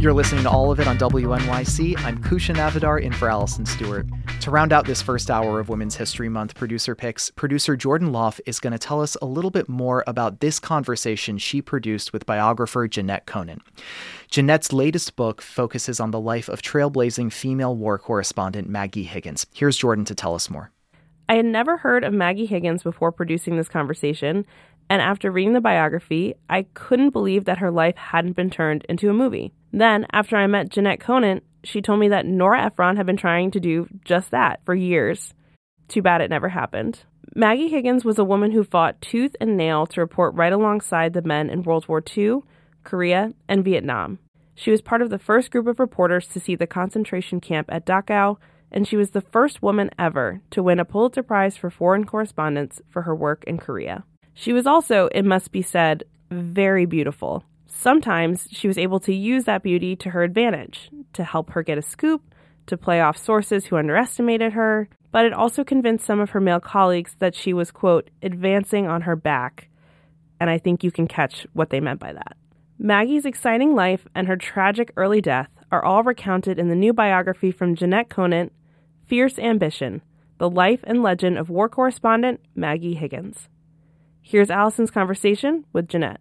You're listening to All of It on WNYC. I'm Kusha Navidar in for Allison Stewart. To round out this first hour of Women's History Month Producer Picks, producer Jordan Loff is going to tell us a little bit more about this conversation she produced with biographer Jeanette Conant. Jeanette's latest book focuses on the life of trailblazing female war correspondent Maggie Higgins. Here's Jordan to tell us more. I had never heard of Maggie Higgins before producing this conversation, and after reading the biography, I couldn't believe that her life hadn't been turned into a movie. Then, after I met Jeanette Conant, she told me that Nora Ephron had been trying to do just that for years. Too bad it never happened. Maggie Higgins was a woman who fought tooth and nail to report right alongside the men in World War II, Korea, and Vietnam. She was part of the first group of reporters to see the concentration camp at Dachau, and she was the first woman ever to win a Pulitzer Prize for foreign correspondence for her work in Korea. She was also, it must be said, very beautiful. Sometimes she was able to use that beauty to her advantage, to help her get a scoop, to play off sources who underestimated her, but it also convinced some of her male colleagues that she was, quote, advancing on her back. And I think you can catch what they meant by that. Maggie's exciting life and her tragic early death are all recounted in the new biography from Jeanette Conant, Fierce Ambition, The Life and Legend of War Correspondent Maggie Higgins. Here's Allison's conversation with Jeanette.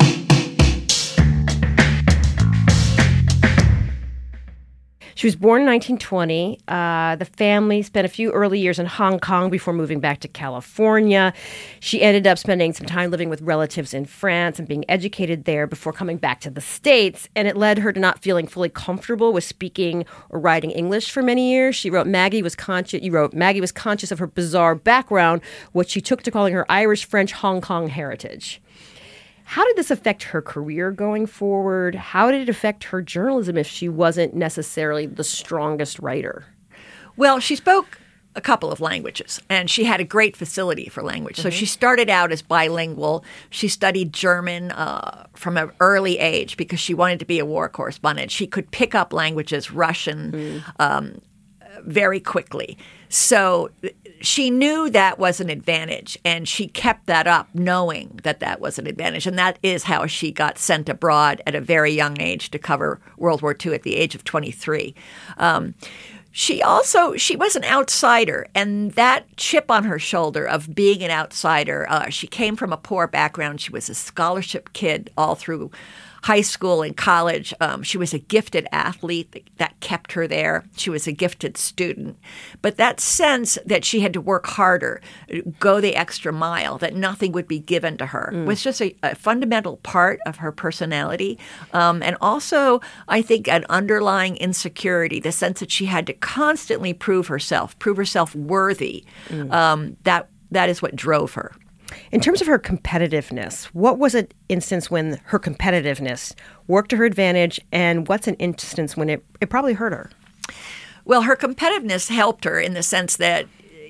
She was born in 1920. The family spent a few early years in Hong Kong before moving back to California. She ended up spending some time living with relatives in France and being educated there before coming back to the States. And it led her to not feeling fully comfortable with speaking or writing English for many years. She wrote Maggie was conscious of her bizarre background, what she took to calling her Irish, French, Hong Kong heritage. How did this affect her career going forward? How did it affect her journalism if she wasn't necessarily the strongest writer? Well, she spoke a couple of languages, and she had a great facility for language. So she started out as bilingual. She studied German from an early age because she wanted to be a war correspondent. She could pick up languages, Russian, very quickly. So she knew that was an advantage, and she kept that up knowing that that was an advantage. And that is how she got sent abroad at a very young age to cover World War II at the age of 23. She was an outsider, and that chip on her shoulder of being an outsider, she came from a poor background. She was a scholarship kid all through high school and college. She was a gifted athlete that kept her there. She was a gifted student. But that sense that she had to work harder, go the extra mile, that nothing would be given to her was just a fundamental part of her personality. And also, I think, an underlying insecurity, the sense that she had to constantly prove herself worthy. That is what drove her. In terms of her competitiveness, what was an instance when her competitiveness worked to her advantage, and what's an instance when it probably hurt her? Well, her competitiveness helped her in the sense that,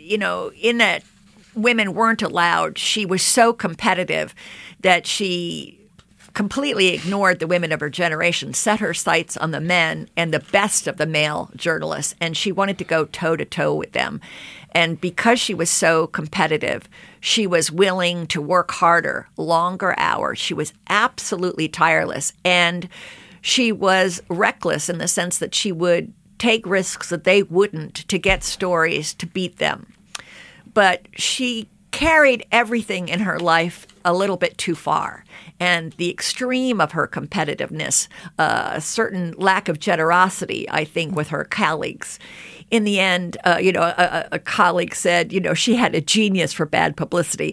in that women weren't allowed, she was so competitive that she completely ignored the women of her generation, set her sights on the men and the best of the male journalists, and she wanted to go toe-to-toe with them. And because she was so competitive, she was willing to work harder, longer hours. She was absolutely tireless. And she was reckless in the sense that she would take risks that they wouldn't to get stories to beat them. But she carried everything in her life a little bit too far. And the extreme of her competitiveness, a certain lack of generosity, I think, with her colleagues. In the end, a colleague said, she had a genius for bad publicity.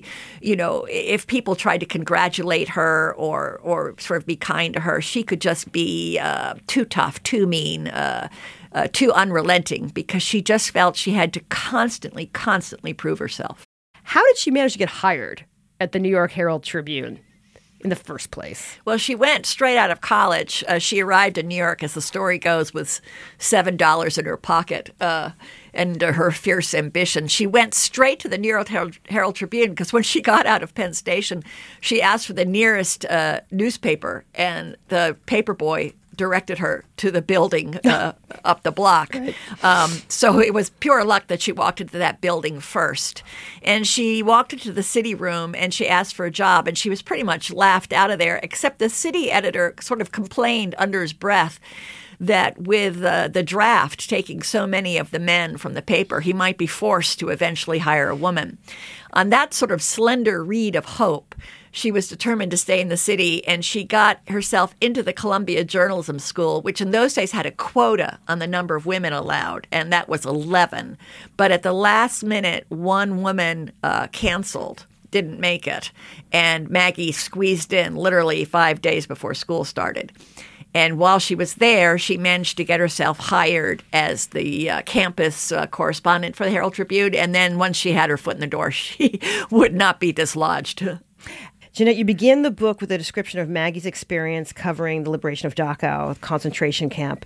If people tried to congratulate her or sort of be kind to her, she could just be too tough, too mean, too unrelenting, because she just felt she had to constantly prove herself. How did she manage to get hired at the New York Herald Tribune in the first place? Well, she went straight out of college. She arrived in New York, as the story goes, with $7 in her pocket and her fierce ambition. She went straight to the New York Herald Tribune because when she got out of Penn Station, she asked for the nearest newspaper, and the paper boy directed her to the building up the block. Right. So it was pure luck that she walked into that building first. And she walked into the city room and she asked for a job, and she was pretty much laughed out of there, except the city editor sort of complained under his breath that with the draft taking so many of the men from the paper, he might be forced to eventually hire a woman. On that sort of slender reed of hope, she was determined to stay in the city, and she got herself into the Columbia Journalism School, which in those days had a quota on the number of women allowed, and that was 11. But at the last minute, one woman canceled, didn't make it, and Maggie squeezed in literally 5 days before school started. And while she was there, she managed to get herself hired as the campus correspondent for the Herald Tribune. And then once she had her foot in the door, she would not be dislodged. Jeanette, you begin the book with a description of Maggie's experience covering the liberation of Dachau, a concentration camp.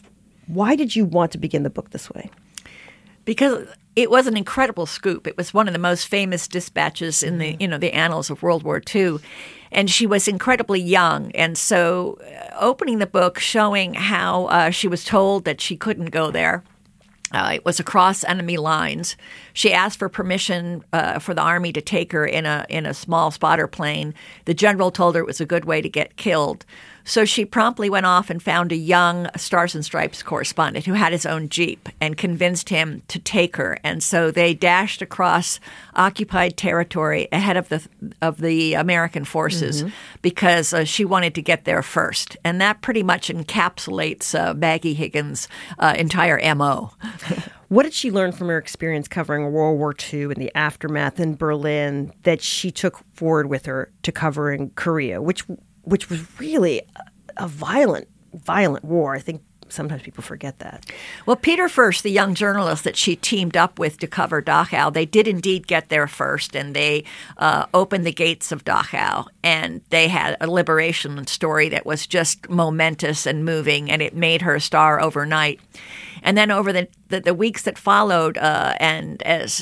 Why did you want to begin the book this way? Because it was an incredible scoop. It was one of the most famous dispatches in the the annals of World War II. And she was incredibly young. And so opening the book, showing how she was told that she couldn't go there. It was across enemy lines. She asked for permission for the Army to take her in a small spotter plane. The general told her it was a good way to get killed. So she promptly went off and found a young Stars and Stripes correspondent who had his own Jeep and convinced him to take her. And so they dashed across occupied territory ahead of the American forces because she wanted to get there first. And that pretty much encapsulates Maggie Higgins' entire MO. What did she learn from her experience covering World War II and the aftermath in Berlin that she took forward with her to covering Korea, which was really a violent war? I think sometimes people forget that. Well, Peter Furst, the young journalist that she teamed up with to cover Dachau, they did indeed get there first, and they opened the gates of Dachau, and they had a liberation story that was just momentous and moving, and it made her a star overnight. And then over the weeks that followed, and as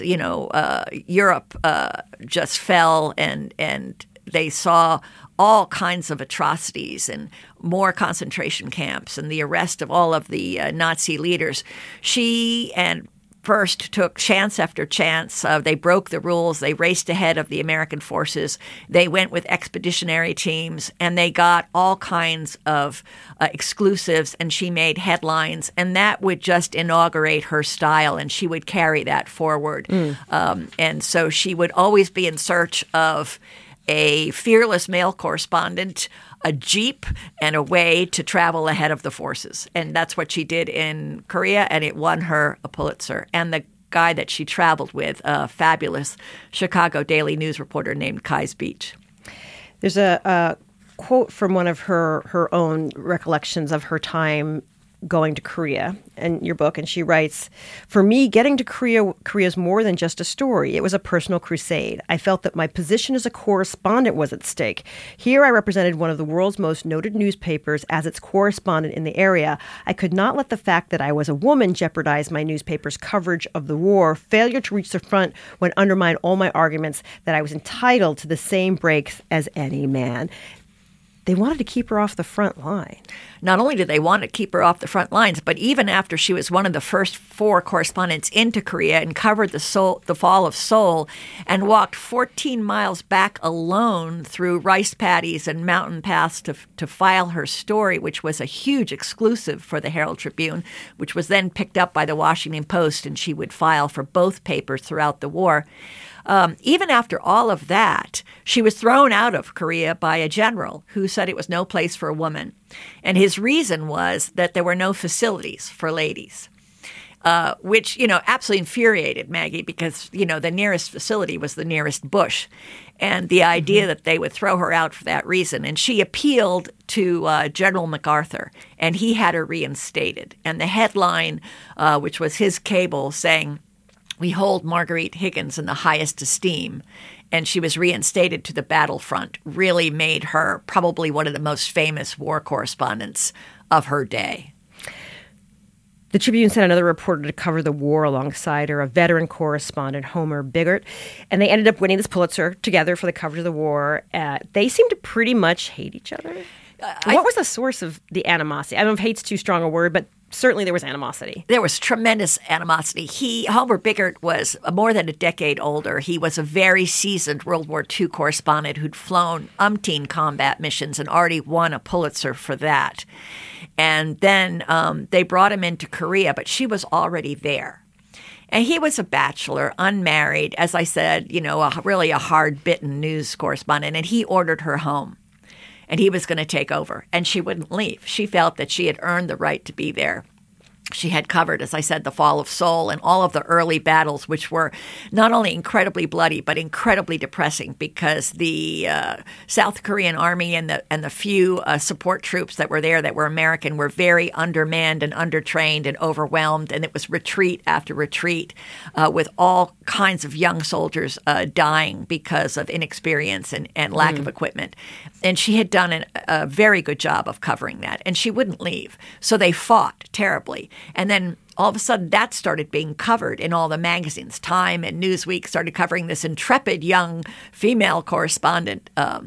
Europe just fell, and they saw all kinds of atrocities and more concentration camps and the arrest of all of the Nazi leaders. She and Furst took chance after chance. They broke the rules. They raced ahead of the American forces. They went with expeditionary teams, and they got all kinds of exclusives, and she made headlines. And that would just inaugurate her style, and she would carry that forward. And so she would always be in search of a fearless male correspondent, a Jeep, and a way to travel ahead of the forces. And that's what she did in Korea, and it won her a Pulitzer. And the guy that she traveled with, a fabulous Chicago Daily News reporter named Kais Beach. There's a quote from one of her own recollections of her time going to Korea in your book, and she writes, "For me, getting to Korea is more than just a story. It was a personal crusade. I felt that my position as a correspondent was at stake. Here I represented one of the world's most noted newspapers as its correspondent in the area. I could not let the fact that I was a woman jeopardize my newspaper's coverage of the war. Failure to reach the front would undermine all my arguments that I was entitled to the same breaks as any man." They wanted to keep her off the front line. Not only did they want to keep her off the front lines, but even after she was one of the first 4 correspondents into Korea and covered the fall of Seoul and walked 14 miles back alone through rice paddies and mountain paths to file her story, which was a huge exclusive for the Herald Tribune, which was then picked up by the Washington Post, and she would file for both papers throughout the war. Even after all of that, she was thrown out of Korea by a general who said it was no place for a woman. And his reason was that there were no facilities for ladies, which, absolutely infuriated Maggie because, the nearest facility was the nearest bush. And the idea that they would throw her out for that reason. And she appealed to General MacArthur, and he had her reinstated. And the headline, which was his cable saying, "We hold Marguerite Higgins in the highest esteem," and she was reinstated to the battlefront, really made her probably one of the most famous war correspondents of her day. The Tribune sent another reporter to cover the war alongside her, a veteran correspondent, Homer Biggert, and they ended up winning this Pulitzer together for the coverage of the war. They seemed to pretty much hate each other. What was the source of the animosity? I don't know if hate's too strong a word, but certainly there was animosity. There was tremendous animosity. Homer Biggert was more than a decade older. He was a very seasoned World War II correspondent who'd flown umpteen combat missions and already won a Pulitzer for that. And then they brought him into Korea, but she was already there. And he was a bachelor, unmarried, as I said, really a hard-bitten news correspondent, and he ordered her home. And he was going to take over, and she wouldn't leave. She felt that she had earned the right to be there. She had covered, as I said, the fall of Seoul and all of the early battles, which were not only incredibly bloody, but incredibly depressing because the South Korean army and the few support troops that were there that were American were very undermanned and undertrained and overwhelmed. And it was retreat after retreat with all kinds of young soldiers dying because of inexperience and lack of equipment. And she had done a very good job of covering that. And she wouldn't leave. So they fought terribly. And then all of a sudden that started being covered in all the magazines. Time and Newsweek started covering this intrepid young female correspondent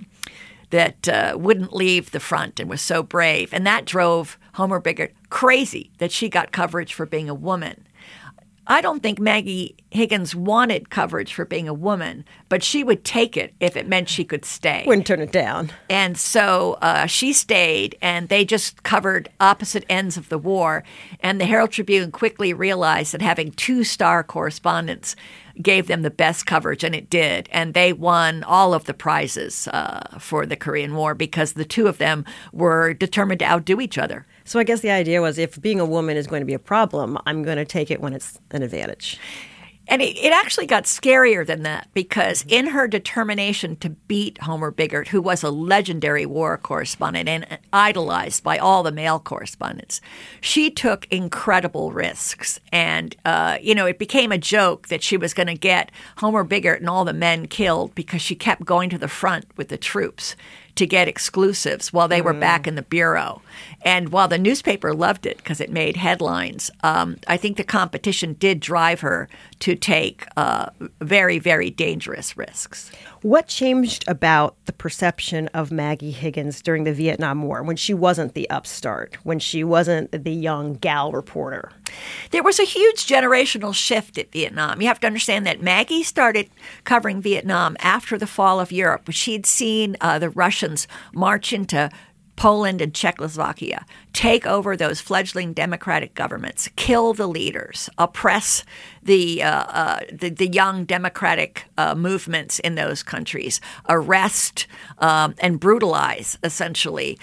that wouldn't leave the front and was so brave. And that drove Homer Biggert crazy that she got coverage for being a woman. I don't think Maggie Higgins wanted coverage for being a woman, but she would take it if it meant she could stay. Wouldn't turn it down. And so she stayed, and they just covered opposite ends of the war. And the Herald Tribune quickly realized that having two-star correspondents gave them the best coverage, and it did. And they won all of the prizes for the Korean War because the two of them were determined to outdo each other. So I guess the idea was if being a woman is going to be a problem, I'm going to take it when it's an advantage. And it actually got scarier than that because in her determination to beat Homer Biggert, who was a legendary war correspondent and idolized by all the male correspondents, she took incredible risks. And, it became a joke that she was going to get Homer Biggert and all the men killed because she kept going to the front with the troops to get exclusives while they were back in the bureau. And while the newspaper loved it because it made headlines, I think the competition did drive her to take very, very dangerous risks. What changed about the perception of Maggie Higgins during the Vietnam War when she wasn't the upstart, when she wasn't the young gal reporter? There was a huge generational shift at Vietnam. You have to understand that Maggie started covering Vietnam after the fall of Europe. She'd seen the Russians march into Poland and Czechoslovakia, take over those fledgling democratic governments, kill the leaders, oppress the young democratic movements in those countries, arrest and brutalize essentially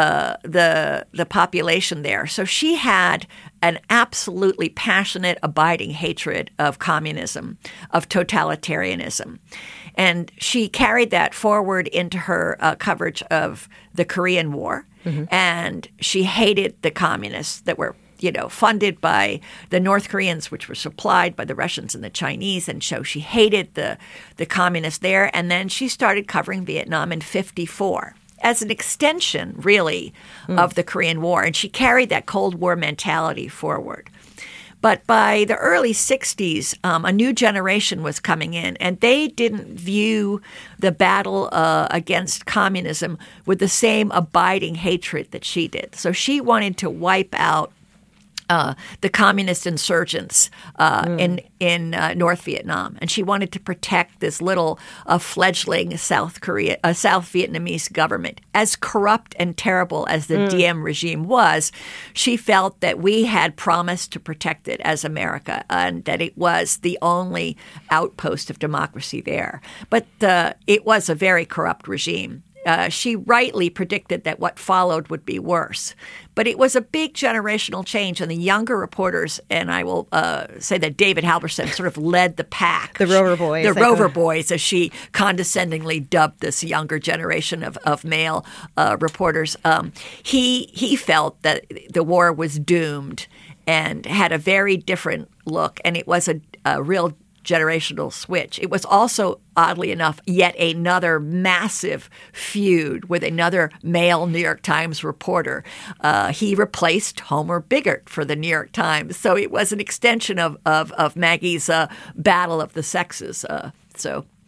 the population there. So she had an absolutely passionate, abiding hatred of communism, of totalitarianism. And she carried that forward into her coverage of the Korean War. Mm-hmm. And she hated the communists that were, funded by the North Koreans, which were supplied by the Russians and the Chinese. And so she hated the communists there. And then she started covering Vietnam in 1954. As an extension, really, of the Korean War. And she carried that Cold War mentality forward. But by the early 60s, a new generation was coming in, and they didn't view the battle against communism with the same abiding hatred that she did. So she wanted to wipe out the communist insurgents in North Vietnam, and she wanted to protect this little fledgling South Vietnamese government. As corrupt and terrible as the Diem regime was, she felt that we had promised to protect it as America, and that it was the only outpost of democracy there. But it was a very corrupt regime. She rightly predicted that what followed would be worse. But it was a big generational change, and the younger reporters, and I will say that David Halberstam sort of led the pack. The Rover Boys. The Rover Boys, as she condescendingly dubbed this younger generation of male reporters. He felt that the war was doomed and had a very different look, and it was a real generational switch. It was also, oddly enough, yet another massive feud with another male New York Times reporter. He replaced Homer Biggert for the New York Times. So it was an extension of Maggie's battle of the sexes.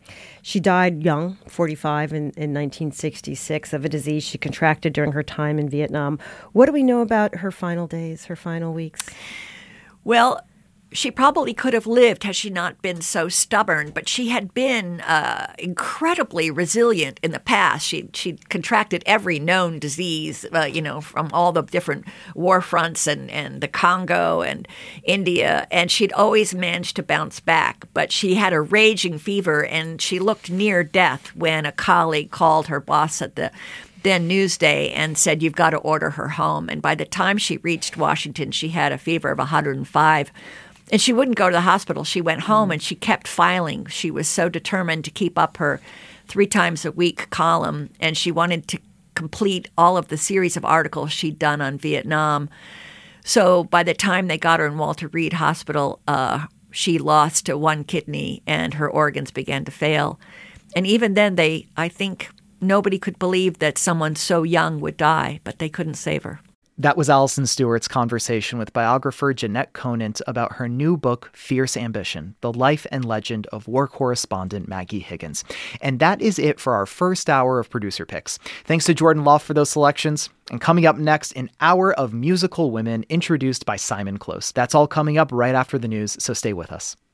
She died young, 45, in 1966, of a disease she contracted during her time in Vietnam. What do we know about her final days, her final weeks? Well, she probably could have lived had she not been so stubborn, but she had been incredibly resilient in the past. She'd contracted every known disease, from all the different war fronts and the Congo and India, and she'd always managed to bounce back. But she had a raging fever, and she looked near death when a colleague called her boss at the then Newsday and said, "You've got to order her home." And by the time she reached Washington, she had a fever of 105. And she wouldn't go to the hospital. She went home and she kept filing. She was so determined to keep up her 3 times a week column, and she wanted to complete all of the series of articles she'd done on Vietnam. So by the time they got her in Walter Reed Hospital, she lost 1 kidney and her organs began to fail. And even then, I think nobody could believe that someone so young would die, but they couldn't save her. That was Alison Stewart's conversation with biographer Jeanette Conant about her new book, Fierce Ambition, The Life and Legend of War Correspondent Maggie Higgins. And that is it for our first hour of Producer Picks. Thanks to Jordan Loft for those selections. And coming up next, an hour of musical women introduced by Simon Close. That's all coming up right after the news, so stay with us.